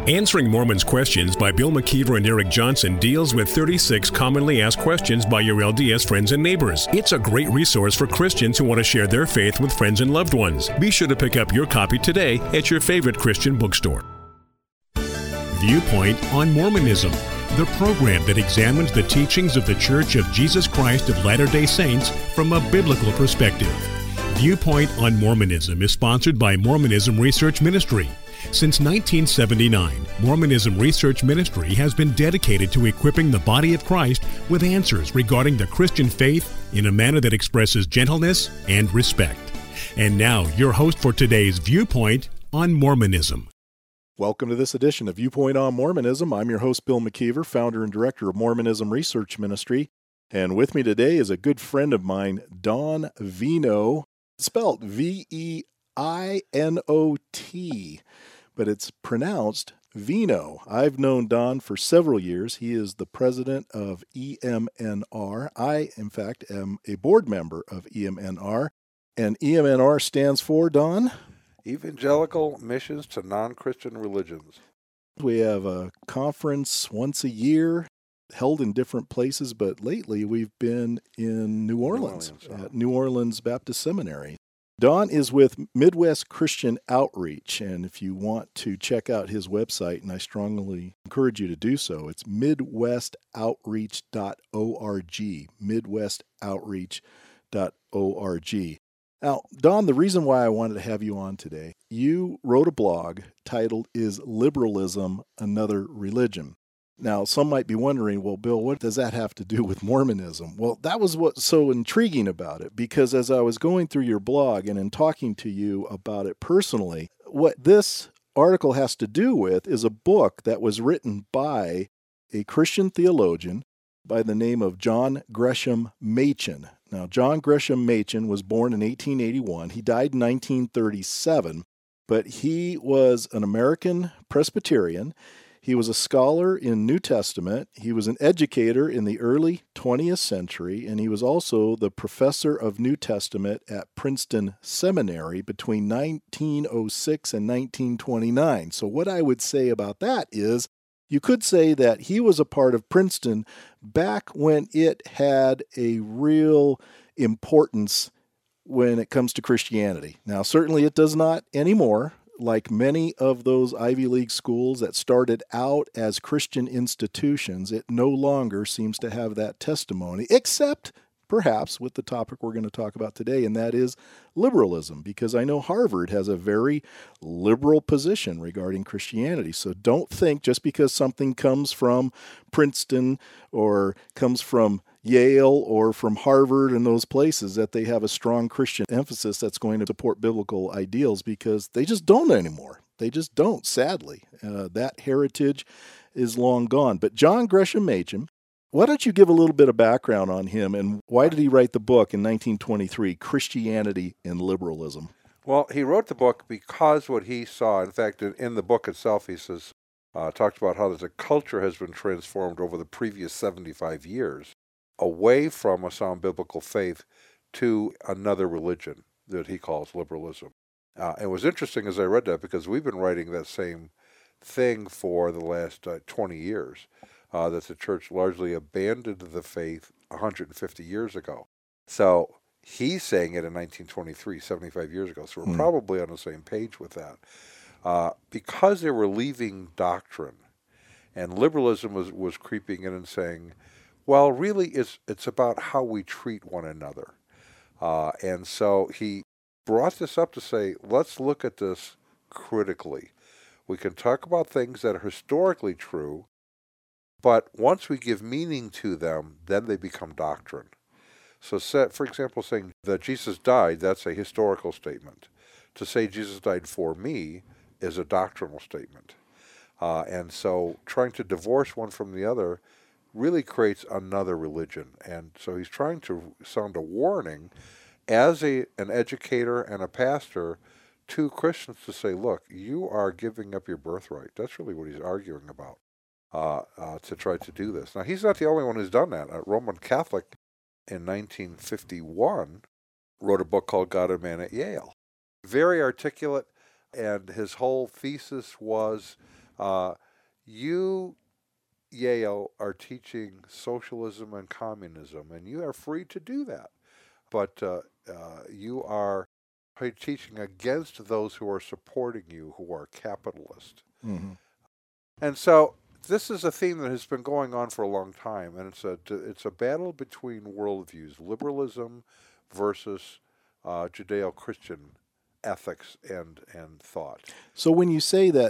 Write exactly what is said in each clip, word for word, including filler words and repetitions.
Answering Mormons Questions by Bill McKeever and Eric Johnson deals with thirty-six commonly asked questions by your L D S friends and neighbors. It's a great resource for Christians who want to share their faith with friends and loved ones. Be sure to pick up your copy today at your favorite Christian bookstore. Viewpoint on Mormonism, the program that examines the teachings of the Church of Jesus Christ of Latter-day Saints from a biblical perspective. Viewpoint on Mormonism is sponsored by Mormonism Research Ministry. Since nineteen seventy-nine, Mormonism Research Ministry has been dedicated to equipping the body of Christ with answers regarding the Christian faith in a manner that expresses gentleness and respect. And now, your host for today's Viewpoint on Mormonism. Welcome to this edition of Viewpoint on Mormonism. I'm your host, Bill McKeever, founder and director of Mormonism Research Ministry. And with me today is a good friend of mine, Don Vinot, spelled V E I N O T. But it's pronounced Vino. I've known Don for several years. He is the president of E M N R. I, in fact, am a board member of E M N R. And E M N R stands for, Don? Evangelical Missions to Non-Christian Religions. We have a conference once a year held in different places, but lately we've been in New Orleans, New Orleans at New Orleans Baptist Seminary. Don is with Midwest Christian Outreach, and if you want to check out his website, and I strongly encourage you to do so, it's midwest outreach dot org, midwest outreach dot org. Now, Don, the reason why I wanted to have you on today, you wrote a blog titled, Is Liberalism Another Religion? Now, some might be wondering, well, Bill, what does that have to do with Mormonism? Well, that was what's so intriguing about it, because as I was going through your blog and in talking to you about it personally, what this article has to do with is a book that was written by a Christian theologian by the name of John Gresham Machen. Now, John Gresham Machen was born in eighteen eighty-one. He died in nineteen thirty-seven, but he was an American Presbyterian. He was a scholar in New Testament, he was an educator in the early twentieth century, and he was also the professor of New Testament at Princeton Seminary between nineteen oh six and nineteen twenty-nine. So what I would say about that is, you could say that he was a part of Princeton back when it had a real importance when it comes to Christianity. Now, certainly it does not anymore. Like many of those Ivy League schools that started out as Christian institutions, it no longer seems to have that testimony, except perhaps with the topic we're going to talk about today, and that is liberalism, because I know Harvard has a very liberal position regarding Christianity. So don't think just because something comes from Princeton or comes from Yale or from Harvard and those places that they have a strong Christian emphasis that's going to support biblical ideals, because they just don't anymore. They just don't, sadly. Uh, that heritage is long gone. But John Gresham Machen, why don't you give a little bit of background on him, and why did he write the book in nineteen twenty-three, Christianity and Liberalism? Well, he wrote the book because what he saw, in fact, in, in the book itself, he says, uh, talks about how the culture has been transformed over the previous seventy-five years away from a sound biblical faith to another religion that he calls liberalism. Uh, it was interesting as I read that, because we've been writing that same thing for the last uh, twenty years. Uh, that the church largely abandoned the faith one hundred fifty years ago. So he's saying it in nineteen twenty-three, seventy-five years ago. So we're mm. probably on the same page with that. Uh, because they were leaving doctrine, and liberalism was, was creeping in and saying, well, really it's, it's about how we treat one another. Uh, and so he brought this up to say, let's look at this critically. We can talk about things that are historically true, but once we give meaning to them, then they become doctrine. So, set, for example, saying that Jesus died, that's a historical statement. To say Jesus died for me is a doctrinal statement. Uh, and so trying to divorce one from the other really creates another religion. And so he's trying to sound a warning as a an educator and a pastor to Christians to say, look, you are giving up your birthright. That's really what he's arguing about. Uh, uh, to try to do this. Now, he's not the only one who's done that. A Roman Catholic in nineteen fifty-one wrote a book called God and Man at Yale. Very articulate, and his whole thesis was Uh, you, Yale, are teaching socialism and communism, and you are free to do that. But uh, uh, you are teaching against those who are supporting you, who are capitalist. Mm-hmm. And so this is a theme that has been going on for a long time, and it's a it's a battle between worldviews: liberalism versus uh, Judeo-Christian ethics and and thought. So when you say that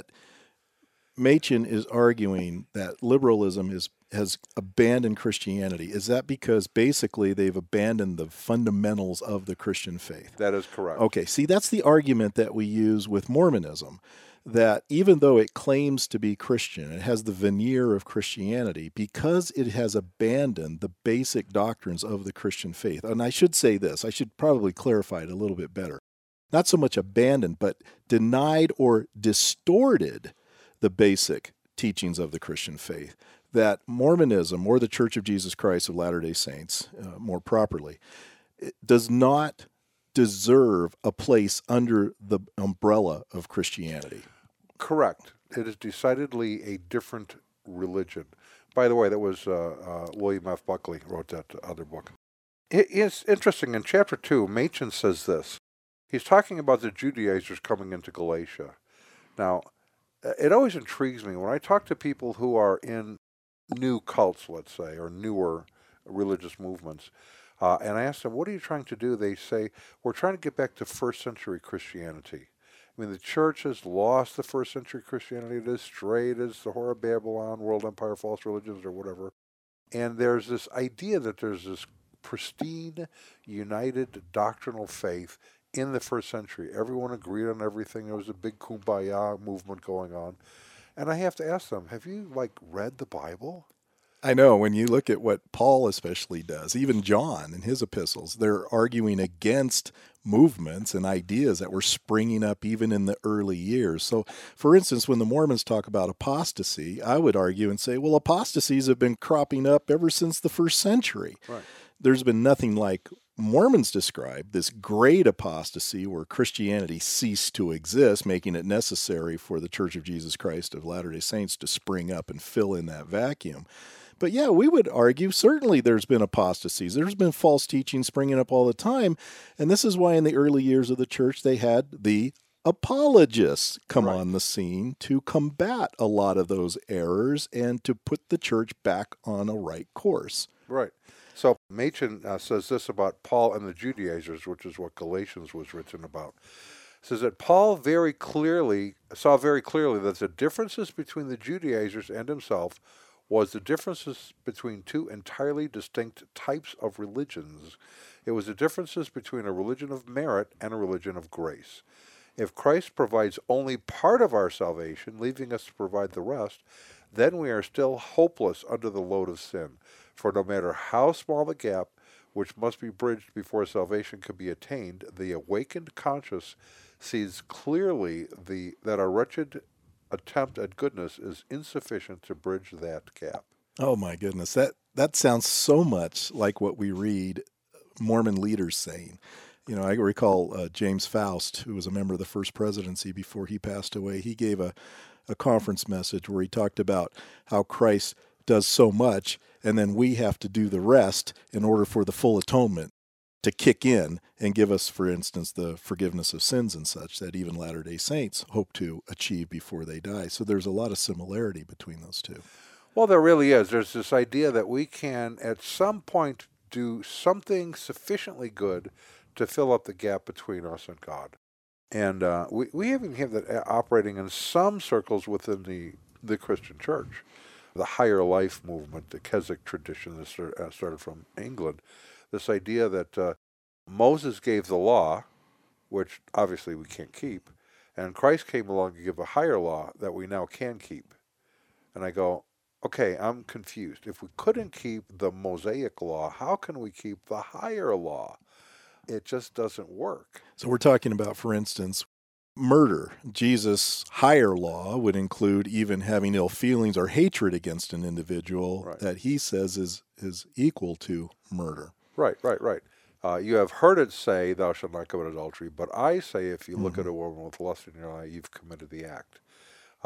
Machen is arguing that liberalism is has abandoned Christianity, is that because basically they've abandoned the fundamentals of the Christian faith? That is correct. Okay, see, that's the argument that we use with Mormonism, that even though it claims to be Christian, it has the veneer of Christianity, because it has abandoned the basic doctrines of the Christian faith. And I should say this, I should probably clarify it a little bit better. Not so much abandoned, but denied or distorted the basic teachings of the Christian faith. That Mormonism, or the Church of Jesus Christ of Latter-day Saints, uh, more properly, does not deserve a place under the umbrella of Christianity. Correct. It is decidedly a different religion. By the way, that was uh, uh, William F. Buckley wrote that other book. It is interesting. In chapter two, Machen says this. He's talking about the Judaizers coming into Galatia. Now, it always intrigues me when I talk to people who are in new cults, let's say, or newer religious movements, uh, and I ask them, what are you trying to do? They say, we're trying to get back to first century Christianity. I mean, the church has lost the first century Christianity. It is strayed as the Whore of Babylon, world empire, false religions, or whatever. And there's this idea that there's this pristine, united doctrinal faith in the first century. Everyone agreed on everything. There was a big kumbaya movement going on. And I have to ask them, have you, like, read the Bible? I know, when you look at what Paul especially does, even John in his epistles, they're arguing against movements and ideas that were springing up even in the early years. So, for instance, when the Mormons talk about apostasy, I would argue and say, well, apostasies have been cropping up ever since the first century. Right. There's been nothing like Mormons describe this great apostasy where Christianity ceased to exist, making it necessary for the Church of Jesus Christ of Latter-day Saints to spring up and fill in that vacuum. But yeah, we would argue certainly there's been apostasies. There's been false teaching springing up all the time. And this is why in the early years of the church, they had the apologists come right. on the scene to combat a lot of those errors and to put the church back on a right course. Right. So Machen uh, says this about Paul and the Judaizers, which is what Galatians was written about. It says that Paul very clearly saw very clearly that the differences between the Judaizers and himself was the differences between two entirely distinct types of religions. It was the differences between a religion of merit and a religion of grace. If Christ provides only part of our salvation, leaving us to provide the rest, then we are still hopeless under the load of sin. For no matter how small the gap which must be bridged before salvation can be attained, the awakened conscience sees clearly the that our wretched attempt at goodness is insufficient to bridge that gap. Oh my goodness, that that sounds so much like what we read Mormon leaders saying. You know, I recall uh, James Faust, who was a member of the First Presidency before he passed away. He gave a, a conference message where he talked about how Christ does so much, and then we have to do the rest in order for the full atonement to kick in and give us, for instance, the forgiveness of sins and such that even Latter-day Saints hope to achieve before they die. So there's a lot of similarity between those two. Well, there really is. There's this idea that we can, at some point, do something sufficiently good to fill up the gap between us and God. And uh, we, we even have that operating in some circles within the, the Christian church. The higher life movement, the Keswick tradition that started from England, this idea that uh, Moses gave the law, which obviously we can't keep, and Christ came along to give a higher law that we now can keep. And I go, okay, I'm confused. If we couldn't keep the Mosaic law, how can we keep the higher law? It just doesn't work. So we're talking about, for instance, murder. Jesus' higher law would include even having ill feelings or hatred against an individual right. that he says is, is equal to murder. Right, right, right. Uh, you have heard it say, thou shalt not commit adultery, but I say if you mm-hmm. look at a woman with lust in your eye, you've committed the act.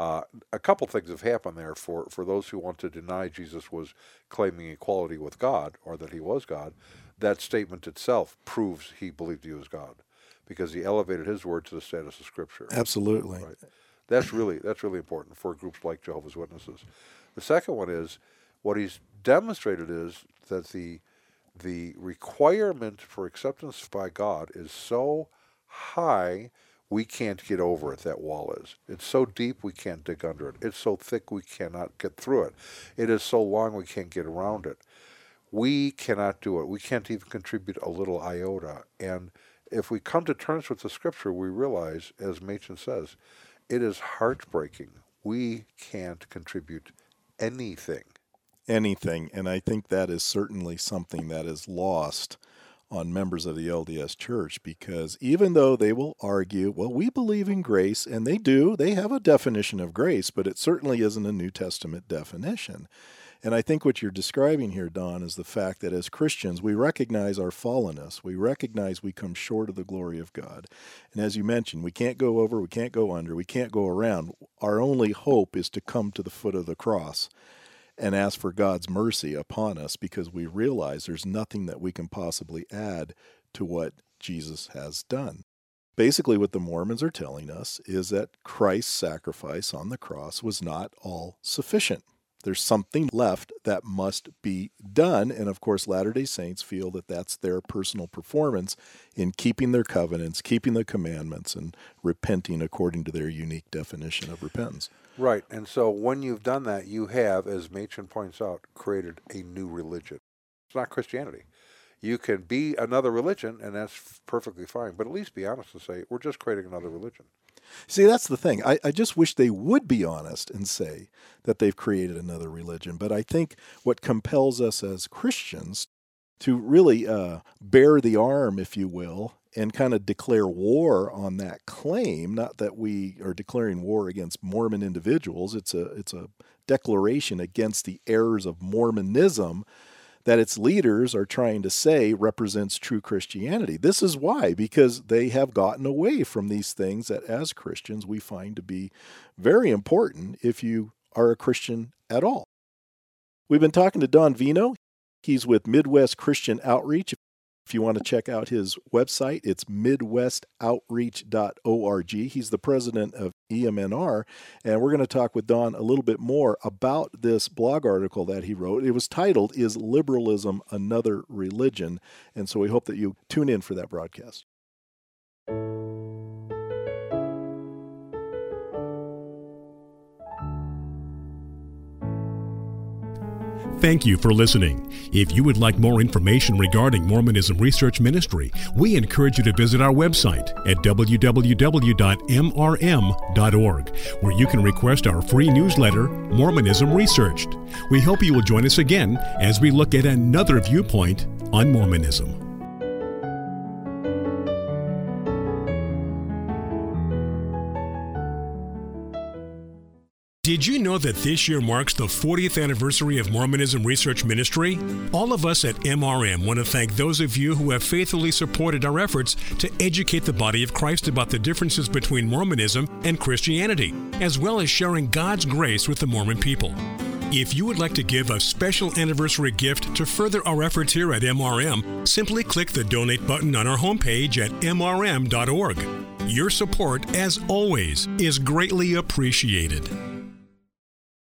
Uh, a couple things have happened there for, for those who want to deny Jesus was claiming equality with God or that he was God. That statement itself proves he believed he was God because he elevated his word to the status of Scripture. Absolutely. Right. That's really that's really important for groups like Jehovah's Witnesses. The second one is what he's demonstrated is that the the requirement for acceptance by God is so high we can't get over it, that wall is. It's so deep we can't dig under it. It's so thick we cannot get through it. It is so long we can't get around it. We cannot do it. We can't even contribute a little iota. And if we come to terms with the Scripture, we realize, as Machen says, it is heartbreaking. We can't contribute anything. Anything. And I think that is certainly something that is lost on members of the L D S Church, because even though they will argue, well, we believe in grace, and they do, they have a definition of grace, but it certainly isn't a New Testament definition. And I think what you're describing here, Don, is the fact that as Christians, we recognize our fallenness. We recognize we come short of the glory of God. And as you mentioned, we can't go over, we can't go under, we can't go around. Our only hope is to come to the foot of the cross and ask for God's mercy upon us, because we realize there's nothing that we can possibly add to what Jesus has done. Basically, what the Mormons are telling us is that Christ's sacrifice on the cross was not all sufficient. There's something left that must be done. And of course, Latter-day Saints feel that that's their personal performance in keeping their covenants, keeping the commandments, and repenting according to their unique definition of repentance. Right. And so when you've done that, you have, as Machen points out, created a new religion. It's not Christianity. You can be another religion, and that's perfectly fine. But at least be honest and say, we're just creating another religion. See, that's the thing. I, I just wish they would be honest and say that they've created another religion. But I think what compels us as Christians to really uh, bear the arm, if you will, and kind of declare war on that claim, not that we are declaring war against Mormon individuals. It's a, it's a declaration against the errors of Mormonism that its leaders are trying to say represents true Christianity. This is why, because they have gotten away from these things that as Christians we find to be very important if you are a Christian at all. We've been talking to Don Vino. He's with Midwest Christian Outreach. If you want to check out his website, it's midwest outreach dot org. He's the president of E M N R, and we're going to talk with Don a little bit more about this blog article that he wrote. It was titled, Is Liberalism Another Religion? And so we hope that you tune in for that broadcast. Thank you for listening. If you would like more information regarding Mormonism Research Ministry, we encourage you to visit our website at w w w dot m r m dot org, where you can request our free newsletter, Mormonism Researched. We hope you will join us again as we look at another viewpoint on Mormonism. Did you know that this year marks the fortieth anniversary of Mormonism Research Ministry? All of us at M R M want to thank those of you who have faithfully supported our efforts to educate the body of Christ about the differences between Mormonism and Christianity, as well as sharing God's grace with the Mormon people. If you would like to give a special anniversary gift to further our efforts here at M R M, simply click the donate button on our homepage at m r m dot org. Your support, as always, is greatly appreciated.